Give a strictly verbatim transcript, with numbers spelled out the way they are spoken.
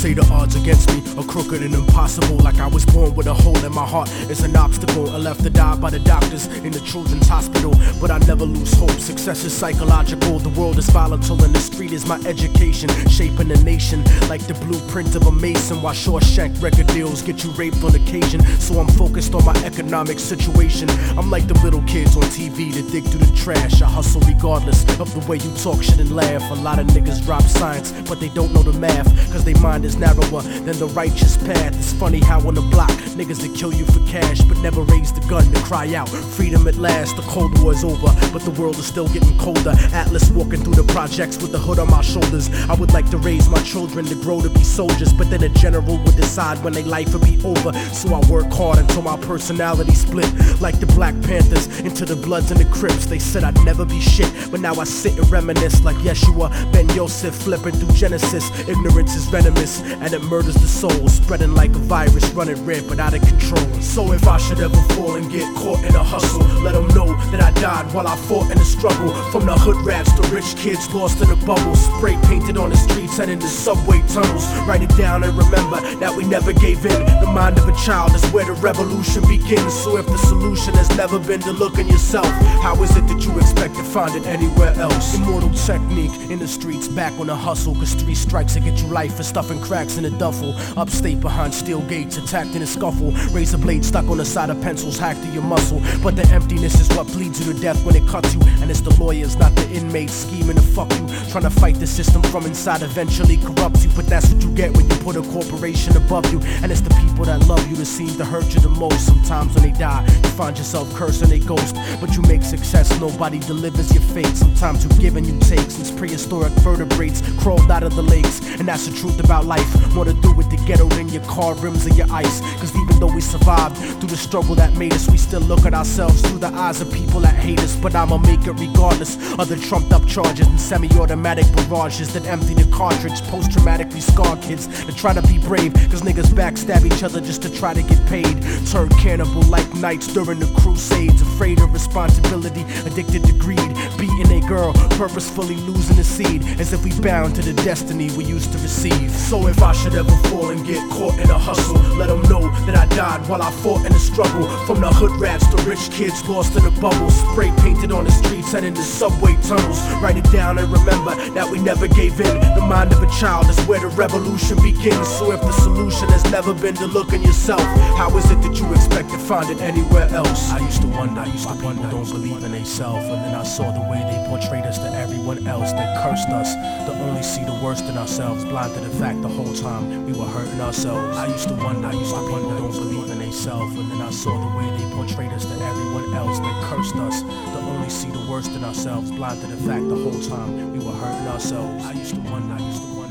say the odds against me are crooked and impossible. Like I was born with a hole in my heart, it's an obstacle. I left to die by the doctors in the children's hospital, but I never lose hope. Success is psychological. The world is volatile and the street is my education, shaping the nation like the blueprint of a mason. While Shawshank record deals get you raped on occasion, so I'm focused on my economic situation. I'm like the little kids on T V that dig through the trash. I hustle regardless of the way you talk shit and laugh. A lot of niggas drop science, but they don't know the math, cause they mind is narrower than the righteous path. It's funny how on the block, niggas that kill you for cash, but never raise the gun to cry out freedom at last. The Cold War is over, but the world is still getting colder. Atlas walking through the projects with the hood on my shoulders. I would like to raise my children to grow to be soldiers, but then a general would decide when their life would be over. So I work hard until my personality split, like the Black Panthers into the Bloods and the Crips. They said I'd never be shit, but now I sit and reminisce like Yeshua Ben Yosef, flipping through Genesis. Ignorance is venomous and it murders the soul, spreading like a virus, running rampant out of control. So if I should ever fall and get caught in a hustle, let them know that I died while I fought in the struggle. From the hood rats to rich kids lost in the bubble, spray painted on the streets and in the subway tunnels. Write it down and remember that we never gave in. The mind of a child is where the revolution begins. So if the solution has never been to look in yourself, how is it that you expect to find it anywhere else? Immortal technique in the streets, back on the hustle, cause three strikes to get you life for stuffing cracks in a duffel. Upstate behind steel gates, attacked in a scuffle. Razor blade stuck on the side of pencils, hacked to your muscle. But the emptiness is what bleeds you to death when it cuts you. And it's the lawyers, not the inmates, scheming to fuck you. Trying to fight the system from inside eventually corrupts you. But that's what you get when you put a corporation above you. And it's the people that love you that seem to hurt you the most. Sometimes when they die, you find yourself cursing a ghost. But you make success, nobody delivers your fate. Sometimes you give and you take, since prehistoric vertebrates crawled out of the lakes. And that's the truth about life. More to do with the ghetto than your car rims or your ice. Cause even though we survived through the struggle that made us, we still look at ourselves through the eyes of people that hate us. But I'ma make it regardless of the trumped up charges and semi-automatic barrages that empty the cartridge. Post-traumatically scarred kids that try to be brave, cause niggas backstab each other just to try to get paid. Turn cannibal like knights during the crusades, afraid of responsibility, addicted to greed, beating a girl, purposefully losing the seed, as if we bound to the destiny we used to receive. So if I should ever fall and get caught in a hustle, let them know that I died while I fought in the struggle. From the hood rats to rich kids lost in the bubble, spray painted on the streets and in the subway tunnels. Write it down and remember that we never gave in. The mind of a child is where the revolution begins. So if the solution has never been to look in yourself, how is it that you expect to find it anywhere else? I used to wonder, I used to wonder, don't believe in themselves. And then I saw the way they portrayed us to everyone else. They cursed us to only see the worst in ourselves, blind to the fact the whole time we were hurting ourselves. I used to wonder, I used to wonder, don't believe in themselves. And then I saw the way they portrayed us to everyone else. They cursed us to only see the worst in ourselves, blind to the fact the whole time we were hurting ourselves. I used to wonder, I used to wonder.